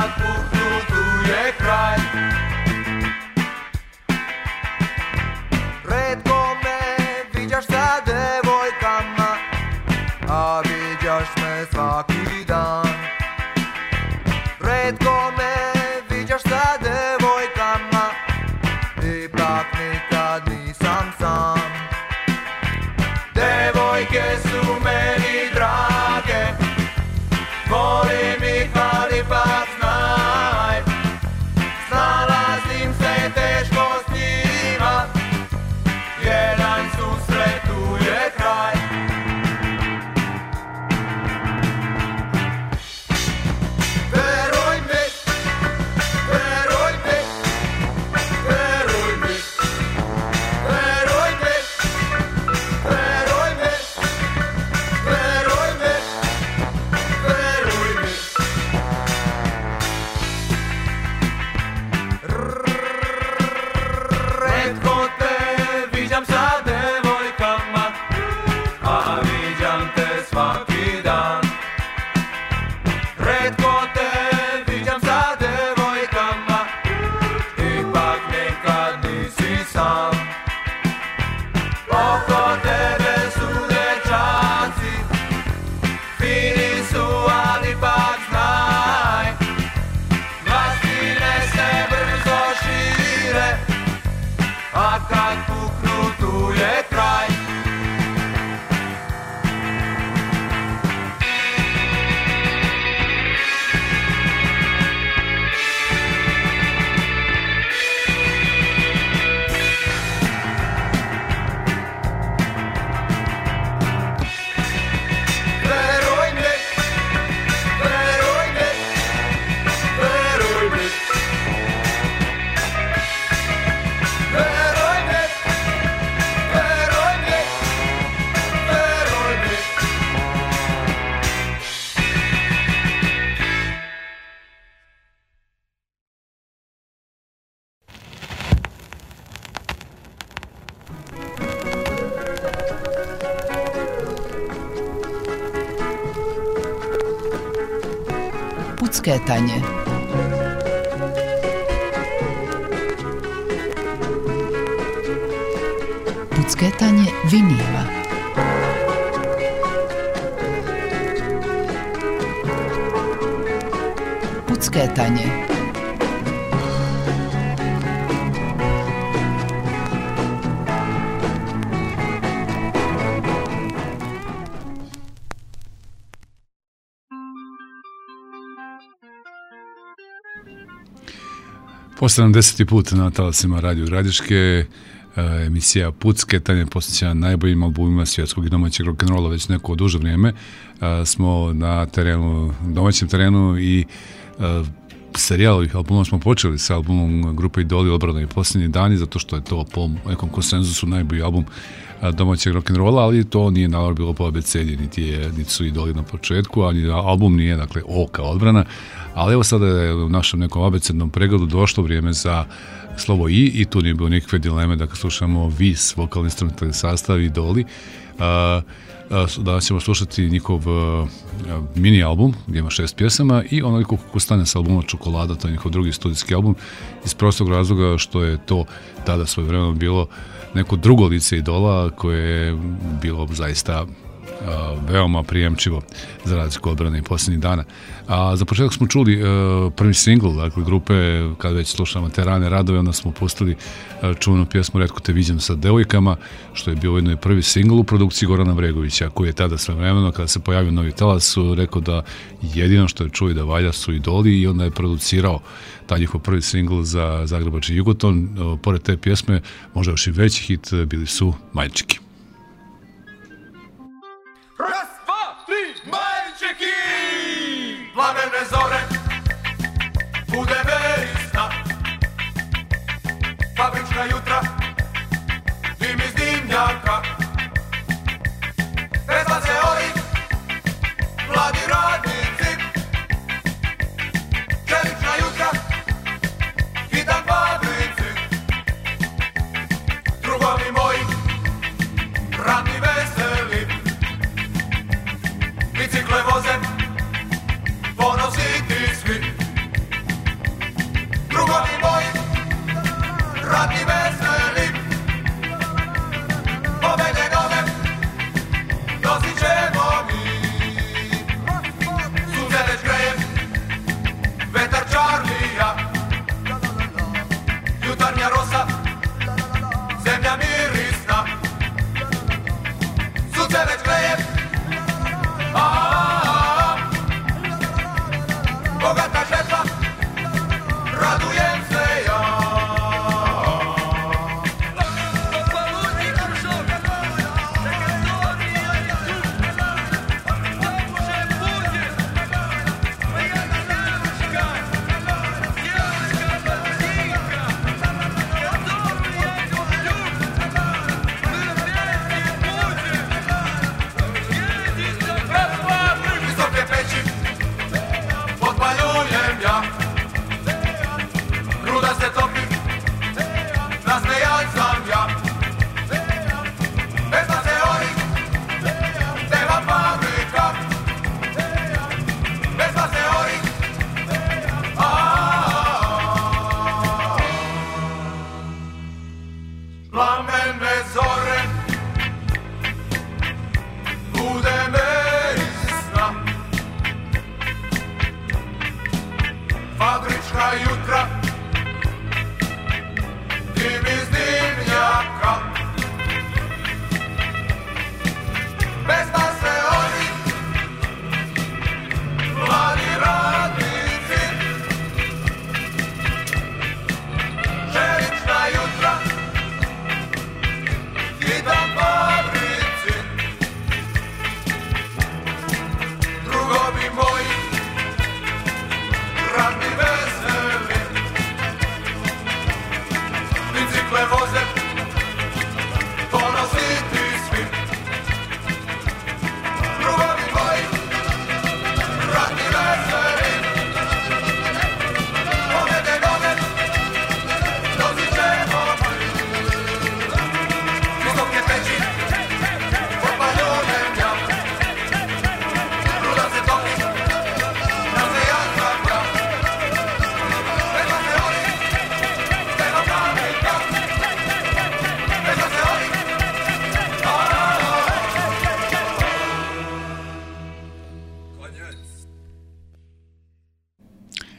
kad puknu tu je kraj. Retko me viđaš sa devojkama, a viđaš me svaki dan. Retko me viđaš sa devojkama, ipak nikad nisam sam. Devojke su meni drage, volim ih, ali ipak znaj, snalazim se teško s njima, jedan susret tu je kraj. Veruj mi, veruj mi, veruj mi, veruj mi, veruj mi, veruj mi, veruj mi. Retko te viđam sa devojkama, a viđam te svaki dan. Retko te viđam sa devojkama, ipak nikad nisi sam. Oko tebe su dečaci, fini su, ali ipak znaj, glasine se brzo šire, a kad puknu tu je kraj. Veruj mi, veruj mi, veruj mi, veruj mi, veruj mi, veruj mi. Pucketanje. Pucketanje vinila. Pucketanje. Po 70. put na talasima Radio Gradiške, emisija Pucketanje posvećena najboljim albumima svjetskog i domaćeg rock'n'rolla. Već neko duže vrijeme smo na terenu, domaćem terenu, i serijal ovih albuma smo počeli sa albumom grupe Idoli Odbrana i Posljednji dani, zato što je to po nekom konsenzusu najbolji album domaćeg rock'n'rolla, ali to nije naravno bilo po abecedi, niti su Idoli na početku, ali album nije, dakle, O kao Odbrana. Ali evo sada je u našem nekom abecednom pregledu došlo vrijeme za slovo I tu nije bilo nikakve dileme da slušamo Vis, vokalni instrumentalni sastav Idoli. Da ćemo slušati njihov mini album gdje ima 6 pjesama i onoliko kako stane sa albuma Čokolada, to je njihov drugi studijski album, iz prostog razloga što je to tada svojevremeno bilo neko drugo lice Idola koje je bilo zaista veoma prijemčivo za razliku Odbrane i Posljednjih dana. A za početak smo čuli prvi singl, dakle, grupe, kad već slušamo Te rane radove, onda smo pustili čuvenu pjesmu Retko te viđam sa devojkama, što je bio ujedno i prvi singl u produkciji Gorana Bregovića, koji je tada svevremeno, kada se pojavio Novi talas, rekao da jedino što je čuo i da valja su Idoli, i onda je producirao taj njihov prvi singl za Zagrebački Jugoton. Pored te pjesme, možda još i veći hit, bili su Majčiki. Raz, dva, tri, Majčeki! Plamene zore, bude verisna, fabrička jutra, dim iz dimnjaka, prezlaze oni, mladi radnici, čelična jutra, hitan fabrici, drugovi moji, radni veseli, bicikle voze, ponositi svi,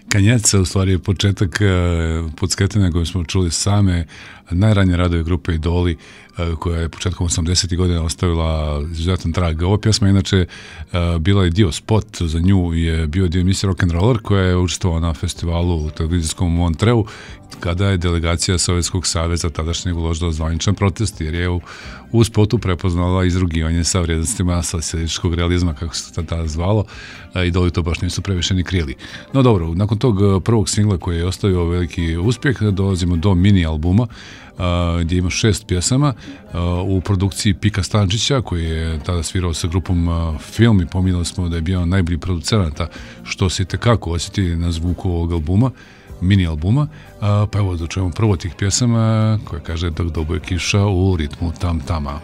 Kanjeca, u stvari početak Pucketanja koje smo čuli same najranije radove grupe Idoli, koja je početkom 80. godina ostavila izuzetan trag. Ova pjesma inače bila je dio spot za nju, je bio dio emisije Rock'n'Roller koja je učestvovala na festivalu u televizijskom Montreu kada je delegacija Sovjetskog saveza tadašnjeg uložila zvaničan protest jer je u spotu prepoznala izrugivanje sa vrijednostima socijalističkog realizma, kako se to tada zvalo, Idoli to baš nisu previše ni krili. No dobro, nakon tog prvog singla koji je ostavio veliki uspjeh, dolazimo do mini albuma gdje ima 6 pjesama u produkciji Pika Stančića koji je tada svirao sa grupom Film i pominjali smo da je bio najbolji producenata, što se itekako osjeti na zvuku ovog albuma, mini albuma, pa evo da čujemo prvo tih pjesama koja kaže Dok dobuje kiša u ritmu Tam Tama.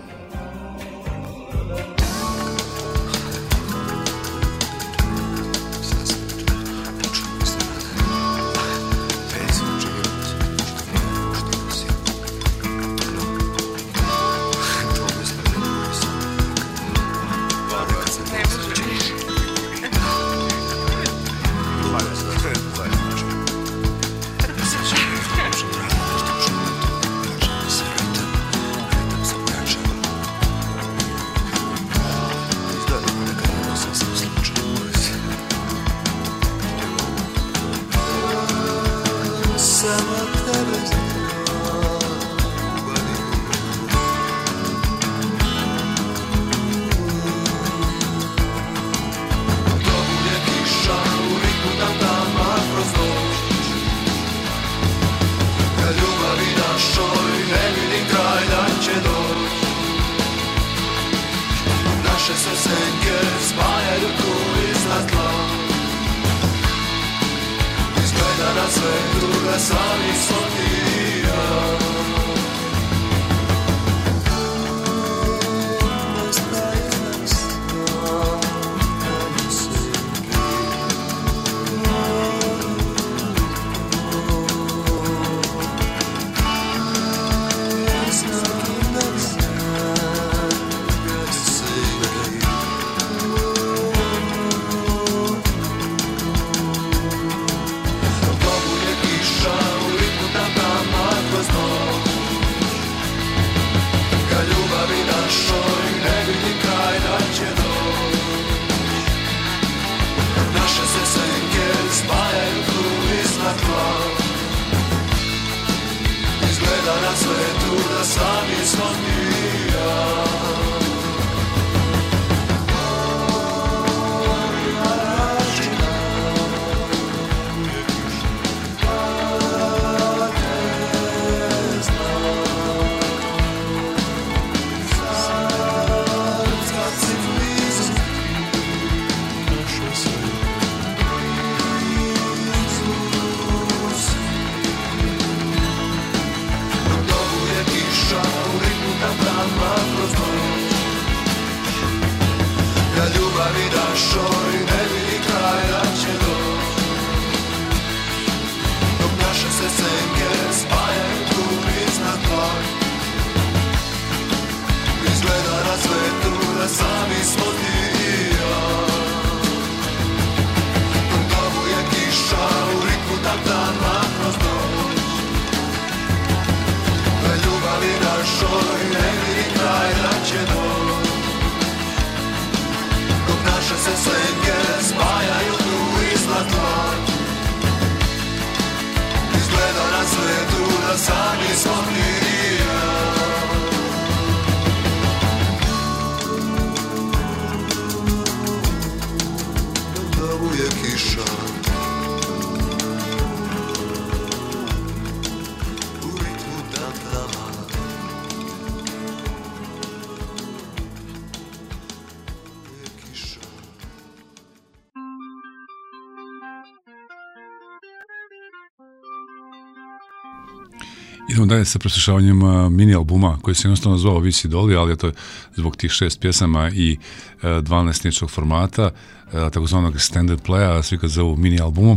Idemo dalje sa preslušavanjem mini albuma koji se jednostavno zvao Visi Doli, ali je to zbog tih 6 pjesama i 12-ničnog formata, takozvanog extended playa, svi kad zovu mini albumom.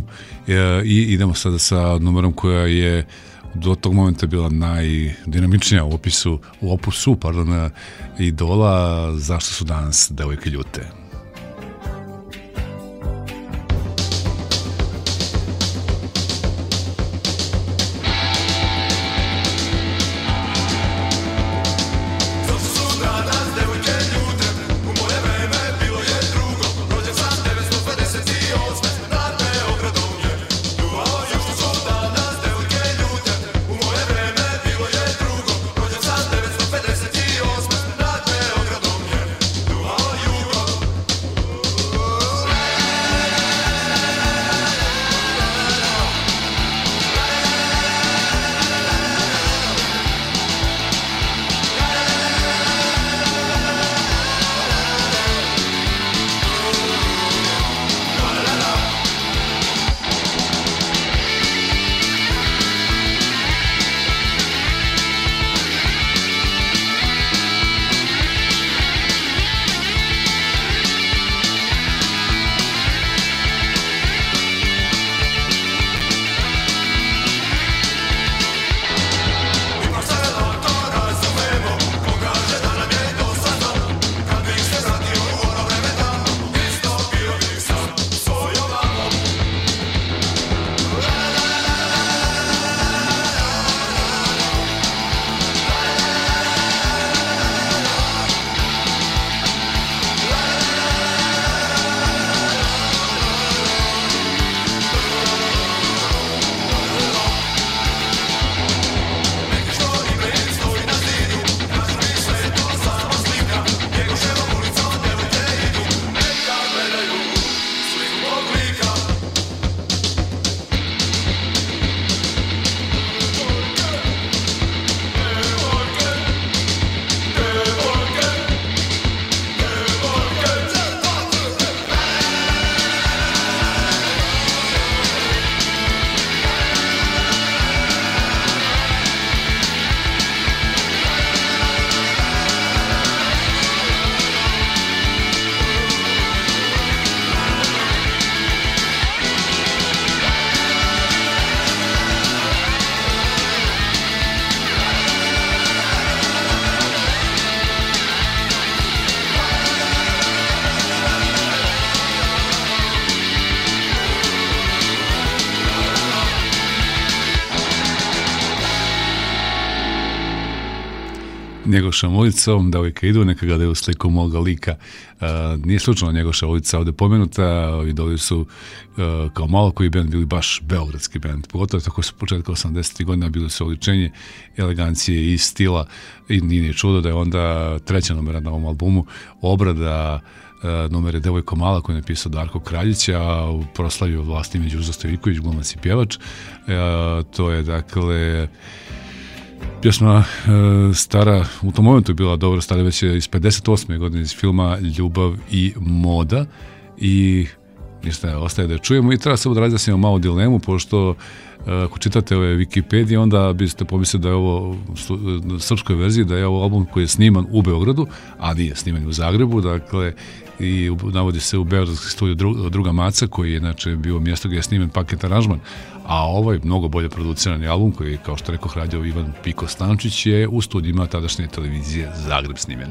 I idemo sada sa numerom koja je do tog momenta bila najdinamičnija u opusu Idola, Zašto su danas devojke ljute. Njegošom ulicom, devojke idu, neka gledaju sliku moga lika. Nije slučajno Njegoša ulica ovde pomenuta, idoli su kao malo koji band bili baš beogradski band, pogotovo tako su početka 80. godina bili su oličenje elegancije i stila i nije čudo da je onda treća numera na ovom albumu obrada numere Devojko mala koju je napisao Darko Kraljić, a proslavio Vlastimir Đurđa Stojiković, glumac i pjevač. To je dakle pjesma stara, u tom momentu je bila dobro stara, već je iz 58. godine iz filma Ljubav i moda i ništa, ostaje da je čujemo i treba samo da razjasnimo malo dilemu, pošto ako čitate ove Wikipedije, onda biste pomislili da je ovo u srpskoj verziji, da je ovo album koji je sniman u Beogradu, a nije sniman u Zagrebu, dakle i navodi se u beogradski studiju Druga Maca, koji je inače bio mjesto gdje je snimen paket aranžman, a ovaj mnogo bolje producirani album koji je, kao što rekao, radio Ivan Piko Stančić, je u studijima tadašnje televizije Zagreb snimen.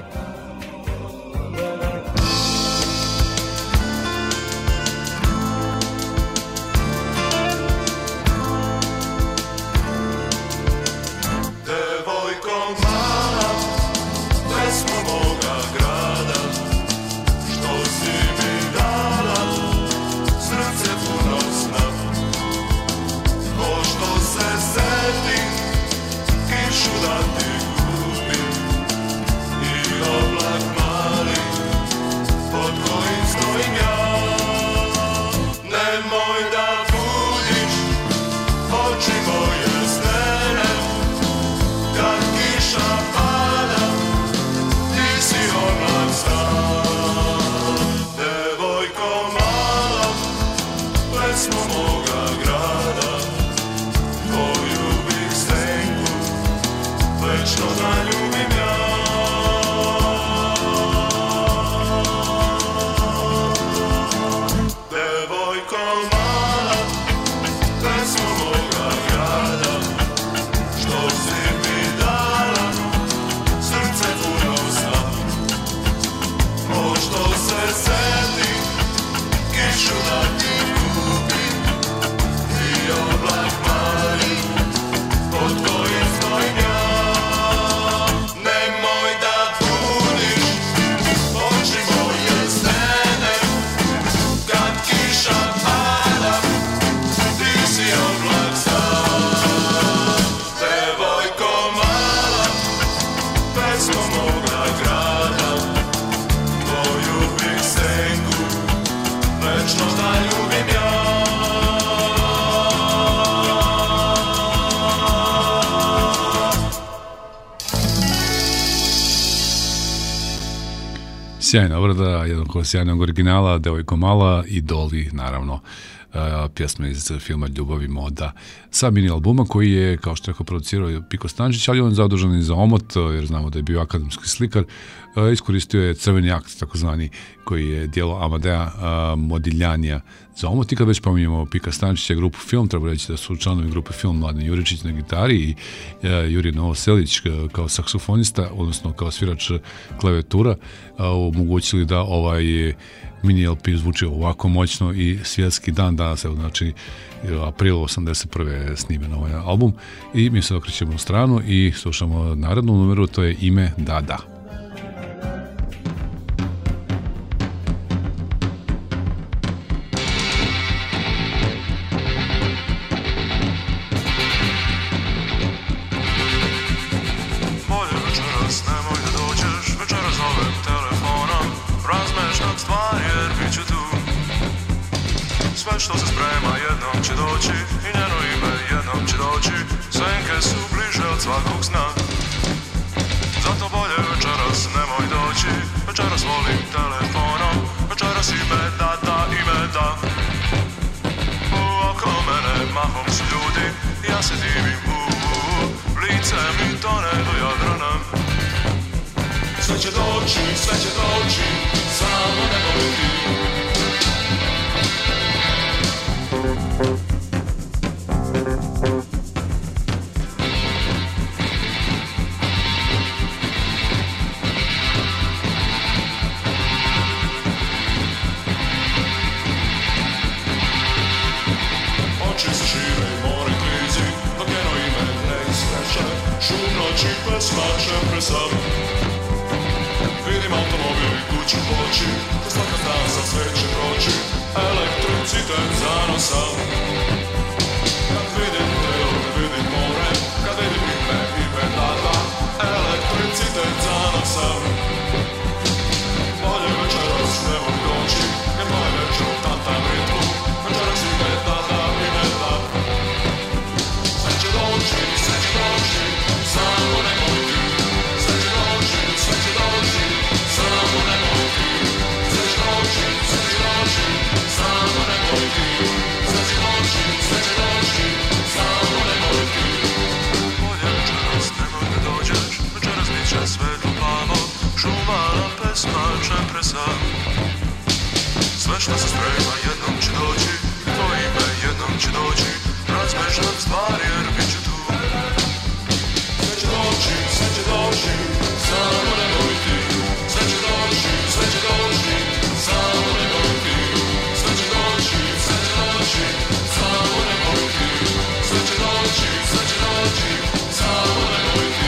Sjajna obrada, jednog sjajnog originala, Devojko mala, idoli, naravno, pjesma iz filma Ljubav i moda sa mini albuma koji je, kao što rekao, producirao Piko Stančić, ali on je zadužen i za omot, jer znamo da je bio akademski slikar. Iskoristio je Crveni akt, takozvani, koji je dijelo Amadea Modiljanija za omot. I kad već pominjamo Pika Stančića, grupu Film, treba reći da su članovi grupe Film Mladen Juričić na gitari i Jurij Novoselić kao saksofonista, odnosno kao svirač klavijatura, omogućili da ovaj mini LP zvuči ovako moćno i svjetski dan danas, evo, znači aprilu 81. je snimen ovaj album i mi se okrećemo u stranu i slušamo narednu numeru, to je Ime da da. Što se sprema jednom će doći i njeno ime jednom će doći. Senke su bliže od svakog sna, zato bolje večeras nemoj doći. Večeras volim telefonom, večeras ime da da, ime da. Oko mene mahom su ljudi, ja se divim, lice mi tone do Jadrana. Sve će doći, samo nemoj ti. Oči se šire i more klizi, dok njeno ime ne iskreće. Šumno doći, pesma će presam. Vidim automobil i kuću poći, ko svaka stanca sve će proći, elektricitet zanosa. Kad vidim telo, kad vidim more, kad vidim ime i pedala, elektricitet zanosa. Bolje večeras ne mogu doći, jer moje večer u tantam ritmu, večeras ime tada i ne da. Sve će doći, samo nemoj ti. Sve će doći, samo nemoj ti. Sve će doći, samo nemoj ti. Sve će doći, samo nemoj ti. Bolje večeras nemoj da dođeš, večeras bit će svetlo plavo, šumana pesma će presam. Sve što se sprema jednom će doći, tvoje ime jednom će doći, razmežam stvari jer bit će tu. Sve će doći, samo nemoj ti. Sve će doći, samo nemoj ti. Sve će doći, samo nemoj ti. Sve će doći, samo nemoj ti.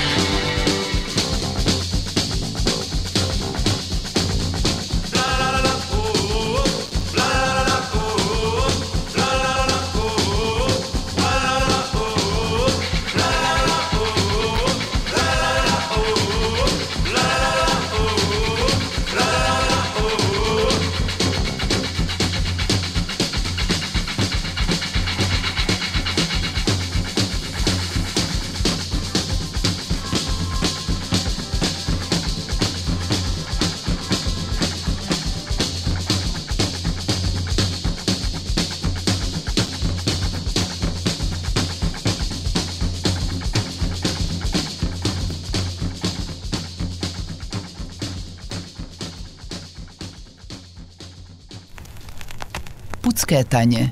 Pucketanje.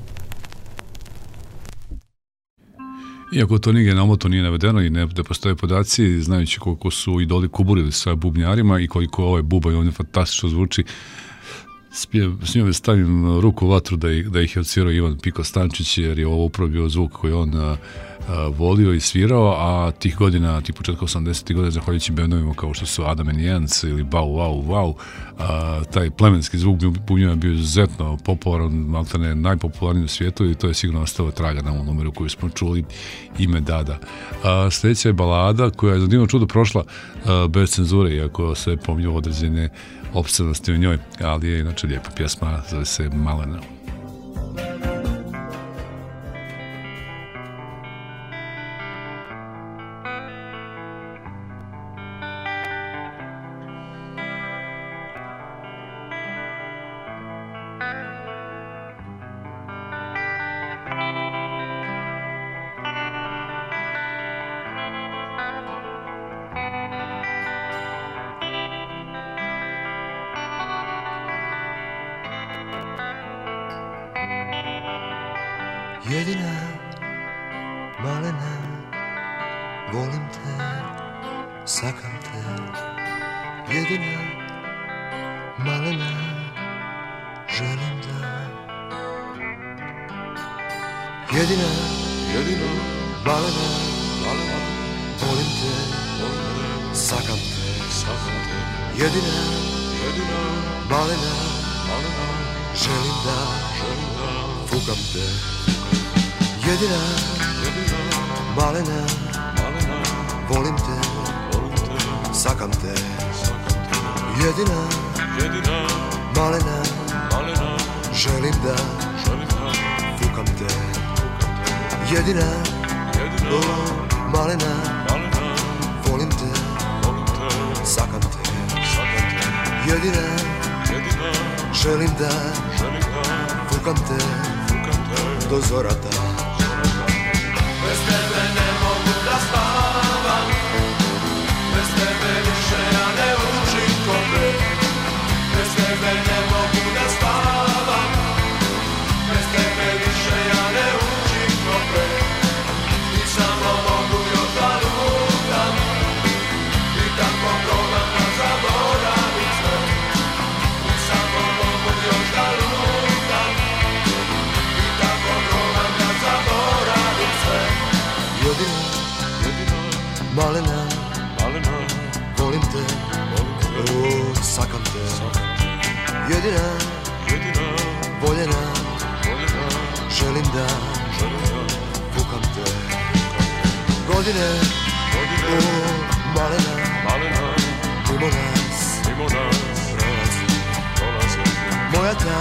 Iako to nigdje na moto nije navedeno i ne postoje podaci, znajući koliko su idoli kuburili sa bubnjarima i koliko ovaj bubanj ovdje fantastično zvuči, s njome stavim ruku u vatru da ih je odsvirao Ivan Piko Stančić, jer je ovo upravo bio zvuk koji on volio i svirao, a tih godina, tih početka 80. godina, zahvaljujući bendovima kao što su Adam and Jens ili Bau Wow Wow, taj plemenski zvuk bubnjeva je bio izuzetno popularan, maltene najpopularniji u svijetu, i to je sigurno ostalo traga na ovom numeru koju smo čuli, ime Dada. Sljedeća je balada koja je za divno čudo prošla bez cenzure, iako se pominju određene opsednosti u njoj, ali je inače lijepa pjesma, zove se Malena. Jedina malena, volim te, sakam te. Jedina malena, želim da. Jedina malena, volim te, sakam te. Jedina malena, želim da, fukam te. Jedina malena, volim te, sakam te. Jedina malena, želim da, fukam te. Jedina malena, volim te, sakam te. Jedina želim da, fukam te do zorata. Bez tebe ne mogu da spavam, bez tebe više ja ne učinkovim. Bez tebe ne mogu da spavam, bez tebe više ja ne učinkovim. I samo mogu još da lutam, i tako probam da zaboravim sve. I samo mogu još da lutam, i tako probam da zaboravim. fukam te. Godine, malena, mimo nas prolazi. Moja ta,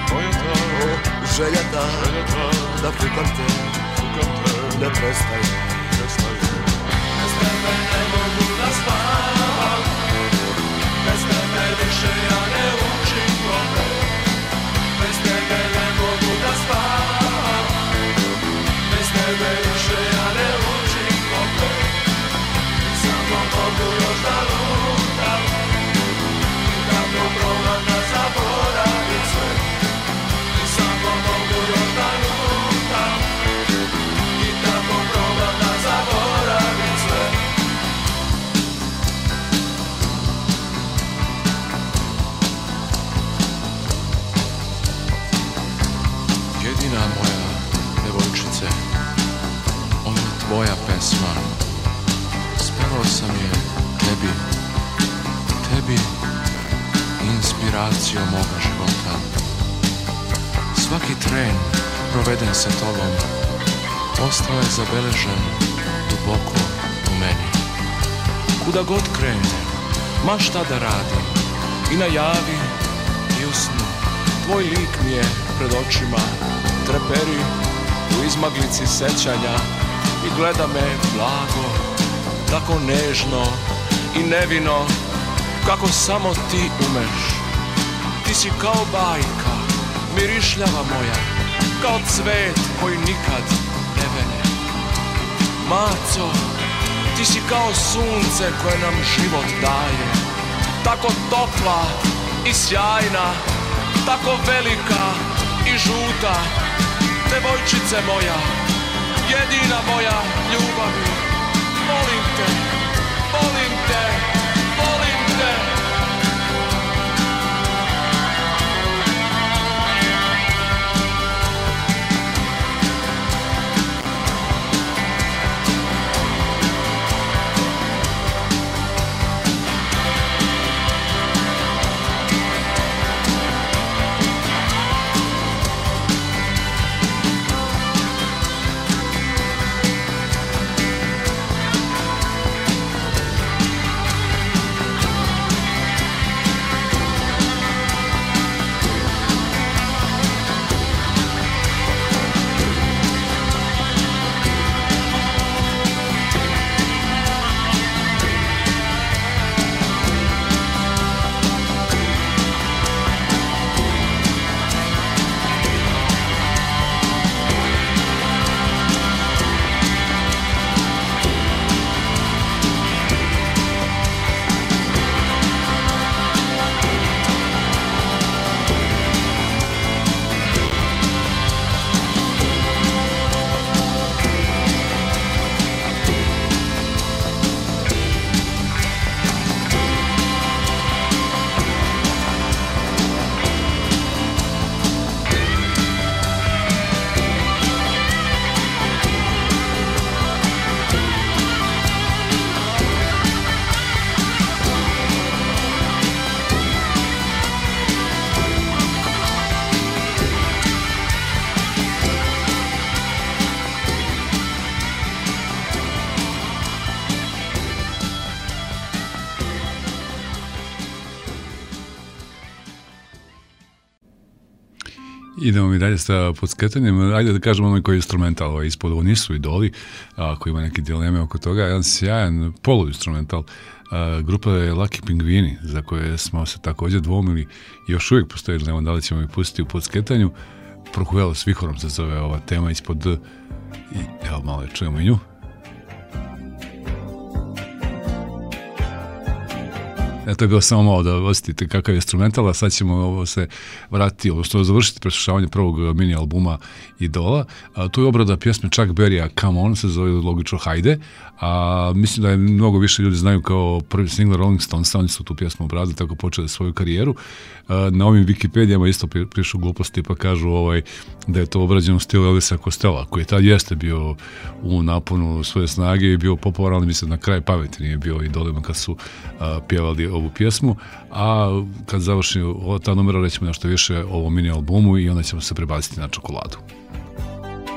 želja ta, da fukam te, ne prestaje. Bez tebe ne mogu da spavam, bez tebe više ja ne učim dobre. Bez tebe ne mogu da spavam, bez tebe više ja ne učim dobre. Samo mogu još da lutam, i tako probam da zaboravim sve. I samo mogu još da lutam, i tako probam da zaboravim sve. Jedina moja devojčice, ovo je tvoja pesma. Spevao sam je tebi, inspiracijom moga života. Svaki tren proveden sa tobom ostao je zabeležen duboko u meni. Kuda god krenem, ma šta da radim, i na javi i u snu, tvoj lik mi je pred očima, treperi u izmaglici sećanja i gleda me blago, tako nežno i nevino, kako samo ti umeš. Ti si kao bajka, mirišljava moja, kao cvet koji nikad ne vene. Maco, ti si kao sunce koje nam život daje, tako topla i sjajna, tako velika i žuta. Devojčice moja, jedina moja ljubavi, volim te, volim te, volim te. Idemo mi dalje sa pucketanjem. Ajde da kažemo onaj koji je instrumental ispod. Ovo nisu idoli, ako ima neke dileme oko toga. Jedan sjajan polu-instrumental. Grupa je Lucky Pingvini, za koje smo se također dvomili. Još uvijek postoji dilema da li ćemo ih pustiti u pucketanju. Prohuvelo s vihorom se zove ova tema ispod. I evo malo je čujemo i nju. To je bilo samo malo da osjetite kakav je instrumental, a sad ćemo ovo se vratiti, odnosno završiti preslušavanje prvog mini albuma Idola. Tu je obrada pjesme Chuck Berrya Come On, se zove logično Hajde, a mislim da je mnogo više ljudi znaju kao prvi single Rolling Stones, oni su tu pjesmu obradili, tako počeli svoju karijeru. Na ovim Wikipedijama isto prišu gluposti pa kažu da je to obrađeno u stilu Elvisa Costello, koji tad jeste bio u naponu svoje snage i bio popularan, ali mislim na kraj pameti nije bio idolima kad su pjevali ovu pjesmu, a kad završi ta numera rećemo nešto više o ovom mini albumu i onda ćemo se prebaciti na Čokoladu.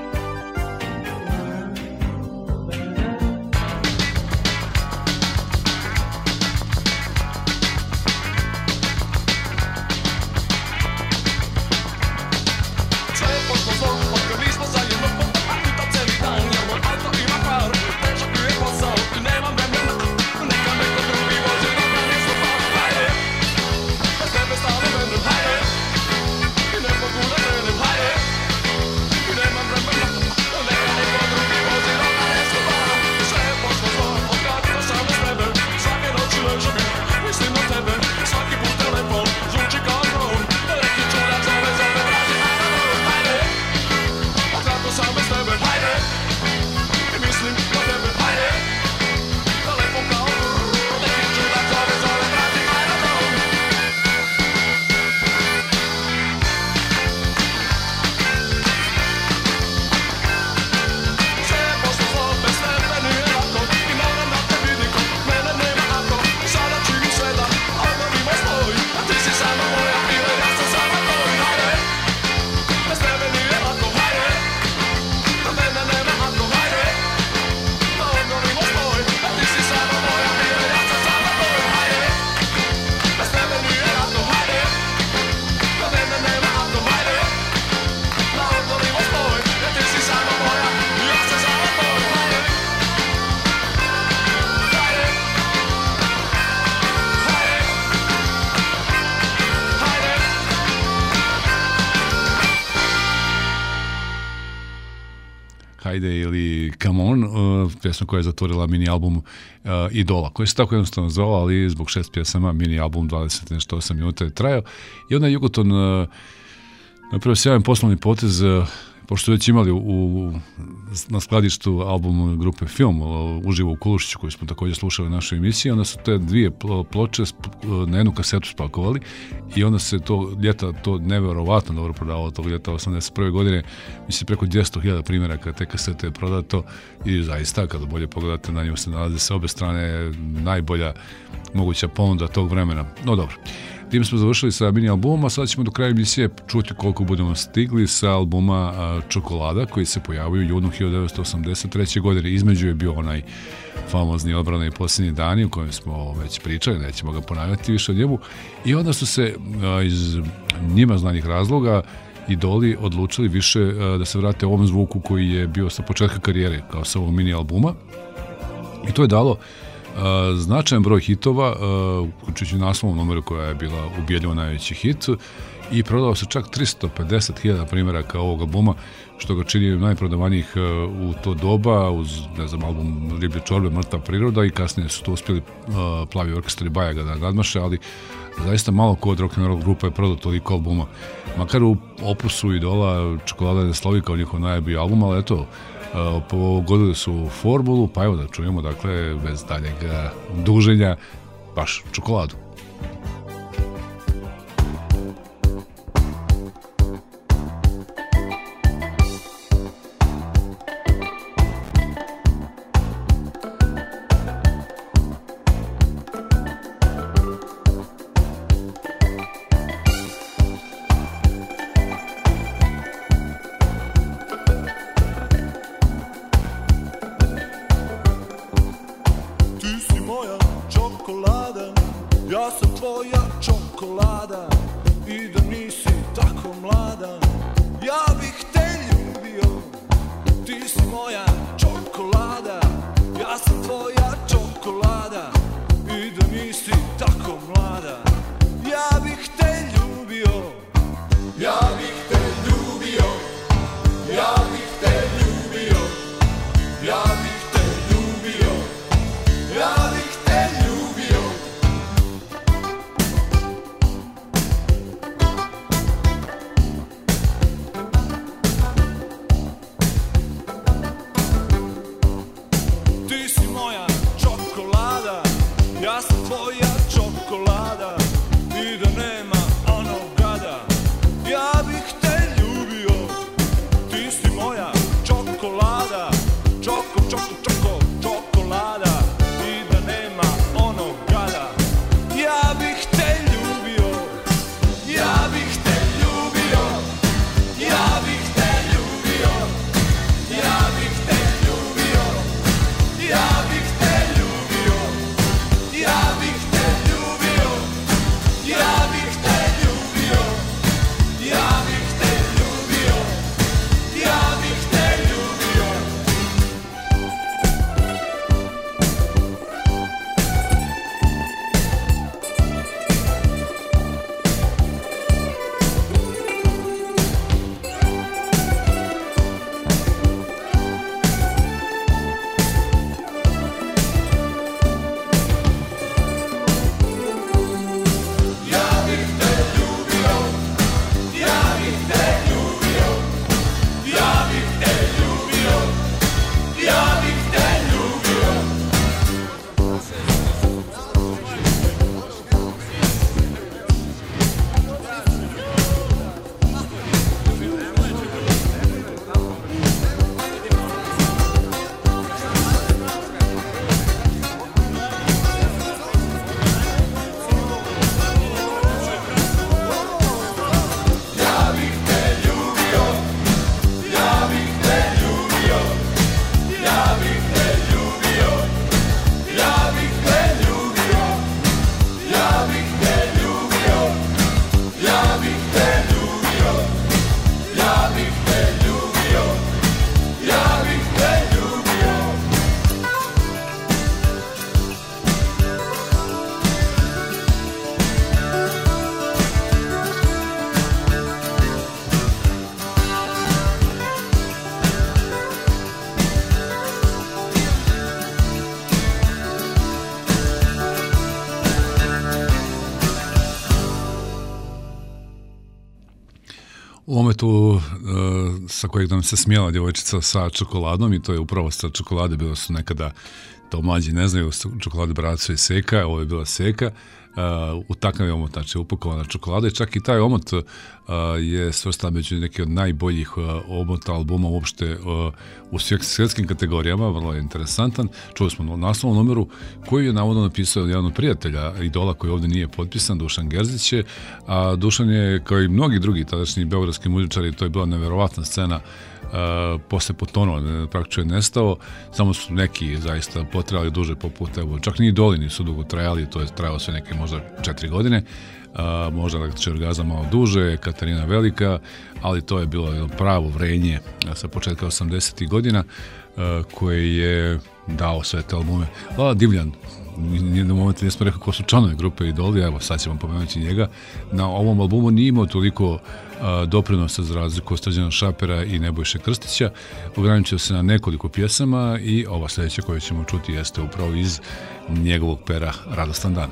Hajde ili Come On, pjesma koja je zatvorila mini album Idola, koji se tako jednostavno zvao, ali zbog 6 pjesama mini album 28 minuta je trajao. I onda je Jugoton napravio sjajan poslovni potez, pošto su već imali na skladištu album grupe Film, uživo u Kulušiću, koji smo također slušali u našoj emisiji, onda su te dvije ploče na jednu kasetu spakovali i onda se to ljeta to neverovatno dobro prodavalo, tog ljeta 81. godine, mislim preko 200.000 primjeraka te kasete je prodato i zaista, kada bolje pogledate, na njemu se nalaze sa obe strane najbolja moguća ponuda tog vremena. No dobro. Tim smo završili sa mini albumom, a sad ćemo do kraja emisije čuti koliko budemo stigli sa albuma Čokolada, koji se pojavio u junu 1983. godine. Između je bio onaj famozni Odbrana i posljednji dani, o kojem smo već pričali, nećemo ga ponavljati više od njemu. I onda su se iz njima znanih razloga Idoli odlučili više da se vrate ovom zvuku koji je bio sa početka karijere, kao sa ovog mini albuma. I to je dalo značajan broj hitova, uključujući naslovnu numeru koja je bila ubjedljivo najveći hit, i prodao se čak 350.000 primjeraka ovog albuma, što ga čini najprodavanijih u to doba, uz, ne znam, album Riblje čorbe, Mrtva priroda, i kasnije su to uspjeli Plavi orkestar i Bajaga da nadmaše, ali zaista malo ko od rock'n'roll grupa je prodao toliko albuma. Makar u opusu Idola Čokolada ne slovi kao njihov najbolji album, ali eto, pogodili su formulu, pa evo da čujemo, dakle, bez daljeg duženja, baš Čokoladu. Ja bih tu sa kojeg nam se smijela djevojčica sa čokoladom i to je upravo sa čokolade, bilo su nekada, to mlađi ne znaju, čokolade Braco i Seka, ovo je bila Seka, u takav je omot, znači upakovana čokolada i čak i taj omot je svrstan među neki od najboljih omota albuma uopšte u svjetskim kategorijama, vrlo je interesantan. Čuli smo na naslovnom numeru koji je navodno napisao jedan od prijatelja idola koji ovdje nije potpisan, Dušan Gerzić je, a Dušan je kao i mnogi drugi tadašnji beogradski muzičari, to je bila neverovatna scena, posle potonuo, praktično je nestao, samo su neki zaista potrajali duže poput, evo, čak ni idoli nisu dugo trajali, to je trajalo sve neke možda 4 godine, možda Električni orgazam malo duže, Katarina Velika, ali to je bilo jedno pravo vrenje sa početka 80. godina koje je dao sve te albume. Lala Divljan, nijednom momentu nismo rekao ko su članovi grupe Idoli, evo sad ćemo pomenuti njega. Na ovom albumu nije imao toliko doprinosa za razliku od Srđana Šapera i Nebojše Krstića, ograničio se na nekoliko pjesama i ova sljedeća koju ćemo čuti jeste upravo iz njegovog pera Radostan dan.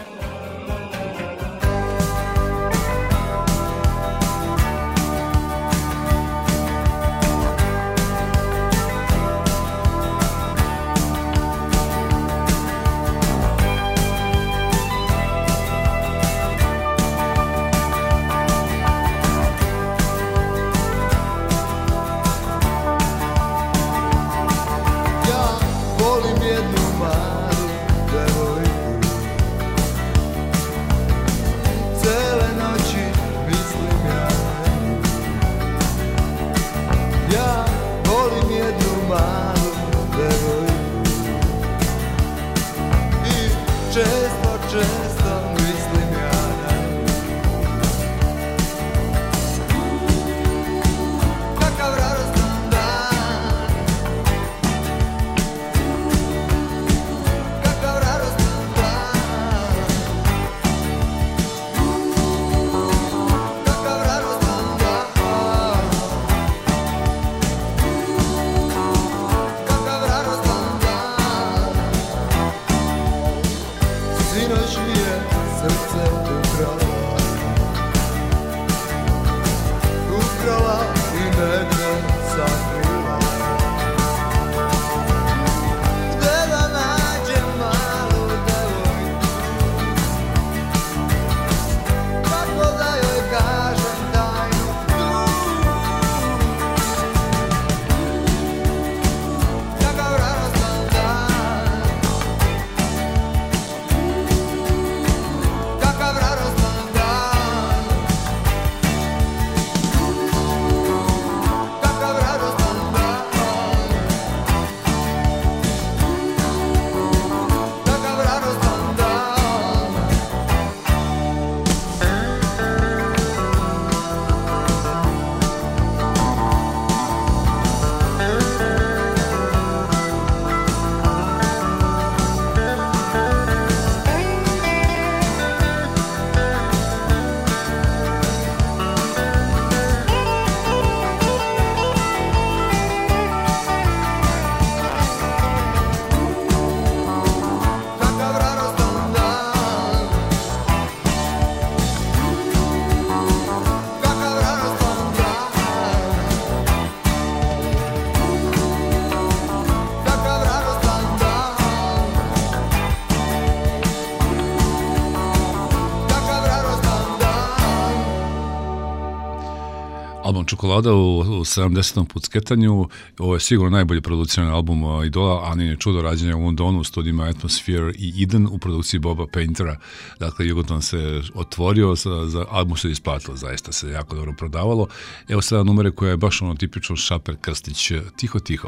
Album Čokolada u 70. pucketanju, ovo je sigurno najbolji producirani album Idola, a nije čudo rađenja u Londonu u studijima Atmosphere i Eden u produkciji Boba Paintera. Dakle, Jugoton se otvorio, za album se isplatilo, zaista se jako dobro prodavalo. Evo sada numere koje je baš ono tipično Šaper Krstić, Tiho, tiho.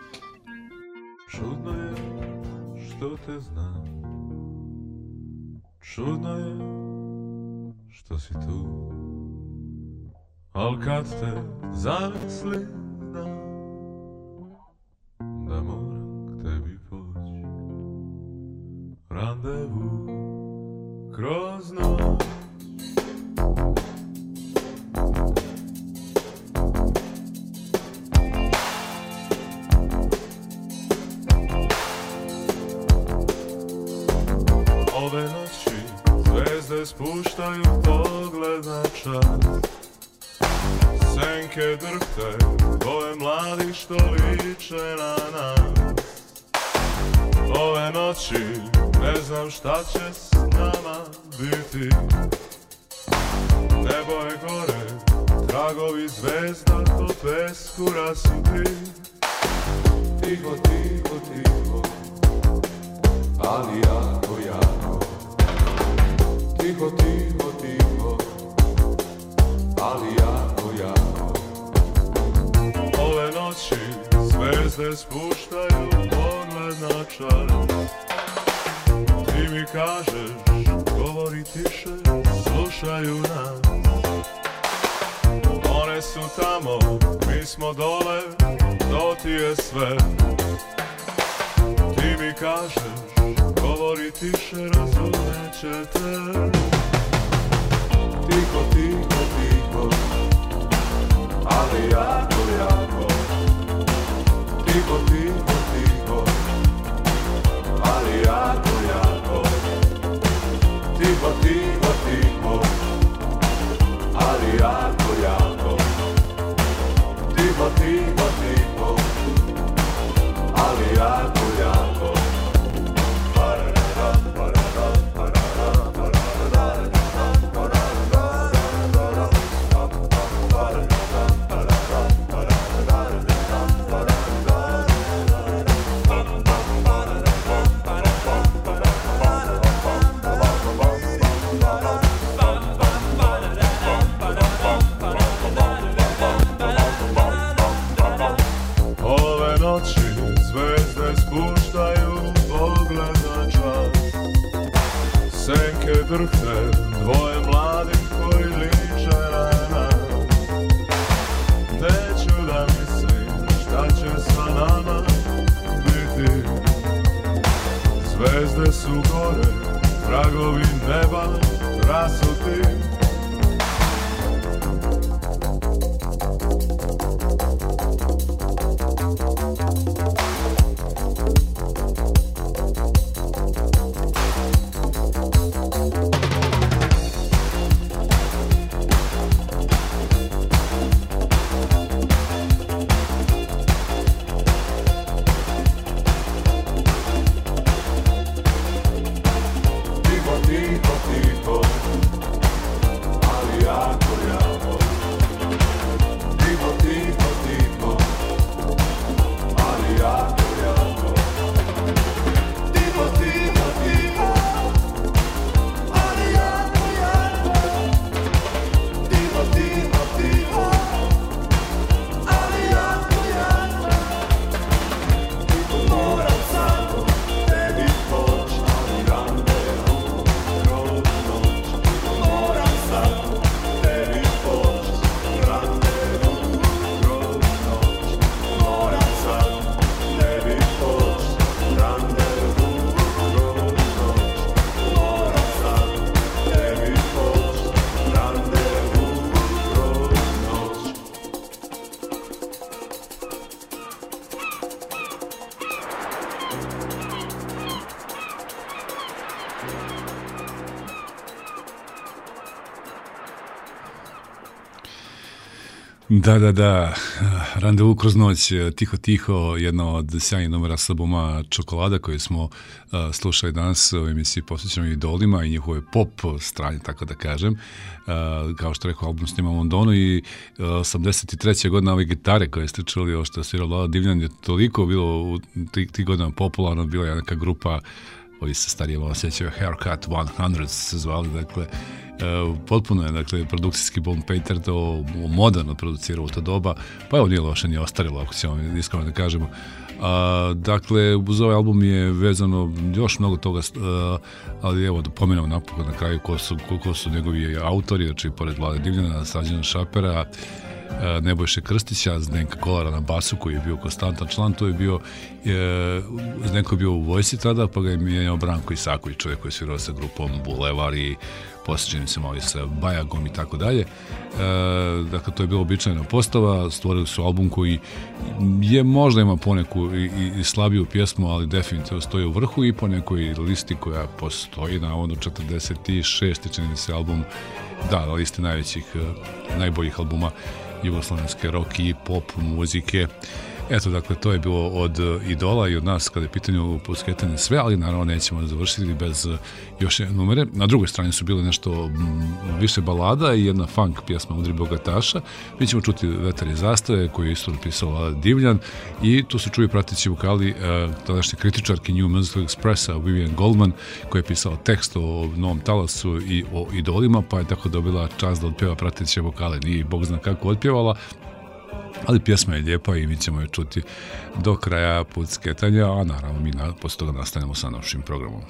Čudno je što te znam, čudno je što si tu, al kad te zamislim znam da moram k tebi poći, randevu kroz noć. Ove noći zvezde spuštaju pogled na čas, Senke drhte, dvoje mladi što liče na nas. Ove noći ne znam šta će s nama biti. Nebo je gore, tragovi zvezda po pesku rasuti. Tiho, tiho, tiho, ali jako, jako. Tiho, tiho, tiho, ali jako, jako. Ove noći zvezde spuštaju pogled na čas. Ti mi kažeš, govori tiše, slušaju nas. One su tamo, mi smo dole, to ti je sve. Ti mi kažeš, govori tiše, razumeće te. Tiho, tiho, tiho, ali jako, jako. Tiho, tiho, tiho, ali jako, jako. Tiho, tiho, tiho, ali jako, jako. Tiho, tiho, tiho, ali jako, jako. Drhte, dvoje mladih koji liče na nas. Neću da mislim šta će sa nama biti. Zvezde su gore, tragovi neba rasuti. Da, Randevu kroz noć, Tiho, tiho, jedno od sjajnih numera s albuma Čokolada koji smo slušali danas u emisiji posvećenom idolima i njihove pop strane, tako da kažem. Kao što rekao, album snima u Londonu i 83. godina ove gitare koje ste čuli, ovo što je svirala Lada Divljan, je toliko bilo u tih godina popularno, bila je neka grupa, ovi se starije malo sjećaju, Haircut 100 se zvali, dakle, potpuno je, dakle, produkcijski Bon Pater to moderno producirao u to doba, pa evo nije loše, nije ostarilo, ako ćemo iskreno da kažemo. Dakle, uz ovaj album je vezano još mnogo toga, ali evo da pomenemo napokon na kraju ko su njegovi autori, znači pored Vlade Divljana, Srđana Šapera, Nebojše Krstića, Zdenka Kolara na basu koji je bio konstantan član, to je bio Zdenko je bio u vojsci tada, pa ga je mijenjao Branko Isaković, čovjek koji je svirao sa grupom Bulevar i posjećeni se malo i sa Bajagom i tako dalje. Dakle, to je bilo običajna postava, stvorili su album koji je možda ima poneku i slabiju pjesmu, ali definitivno stoji u vrhu i po nekoj listi koja postoji na ono 46. čini se album da, na listi najboljih albuma jugoslavenske rock i pop muzike. Eto, dakle, to je bilo od Idola i od nas kada je pitanju pucketanje sve, ali naravno nećemo završiti bez još jedne numere. Na drugoj strani su bile nešto više balada i jedna funk pjesma Udri bogataša. Mi ćemo čuti Vetar i zastave koju je isto napisala Divljan i tu se čuju prateći vokali tadašnje kritičarke New Musical Expressa Vivian Goldman koja je pisala tekst o Novom talasu i o idolima, pa je tako dobila čast da otpjeva prateće vokale. Nije bog zna kako otpjevala, ali pjesma je lijepa i mi ćemo je čuti do kraja pucketanja, a naravno mi posle toga nastavljamo sa našim programom.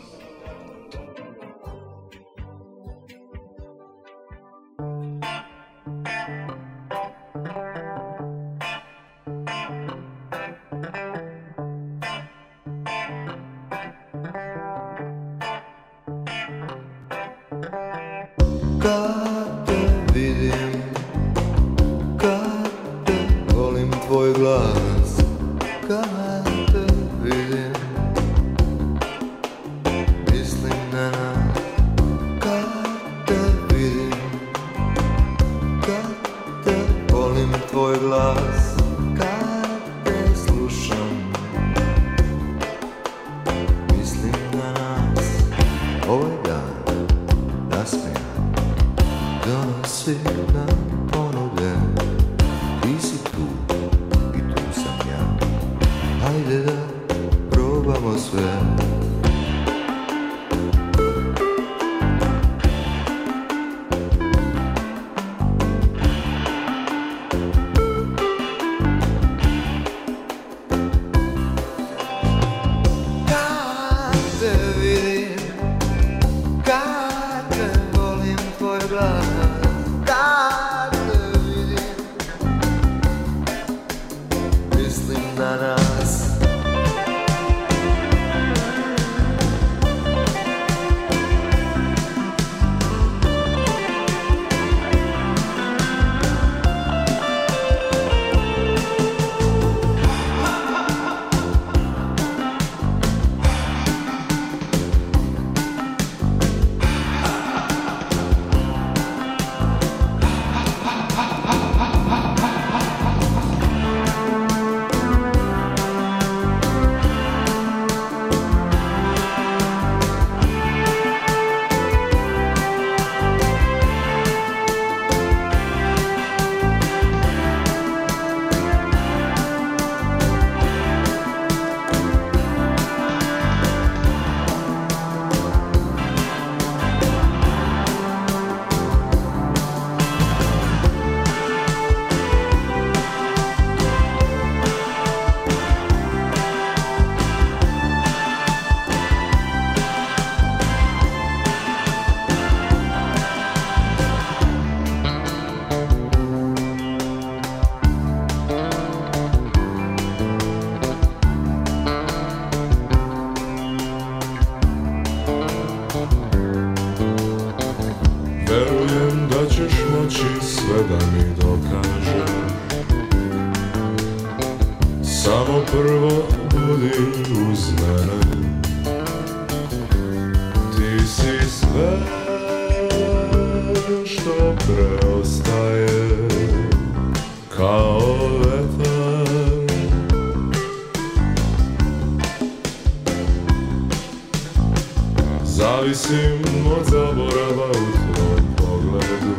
Zavisim od zaborava u tvojom pogledu.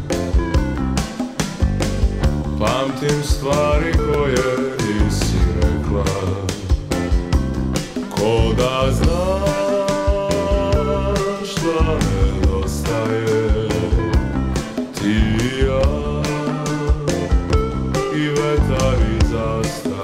Pamtim stvari koje nisi rekla, ko da znaš šta nedostaje. Ti i ja i vetar i zastave.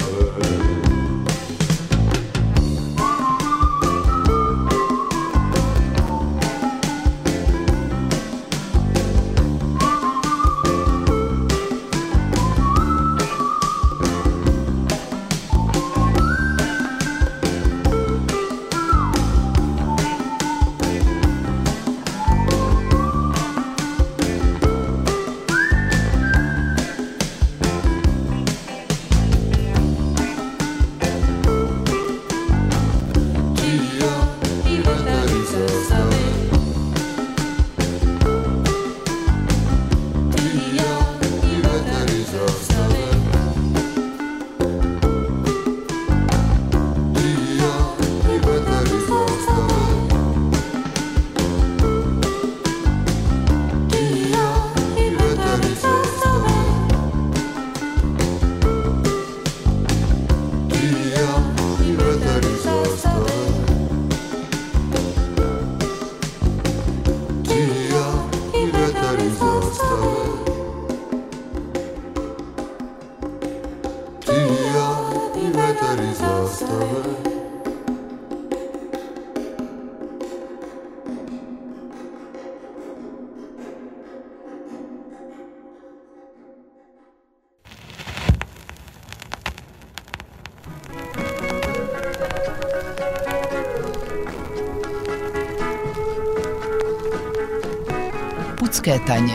vetar i zastave. Pucketanje.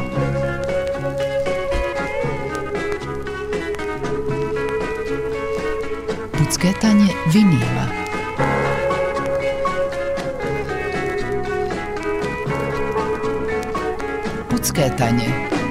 Pucketanje vinila. Pucketanje.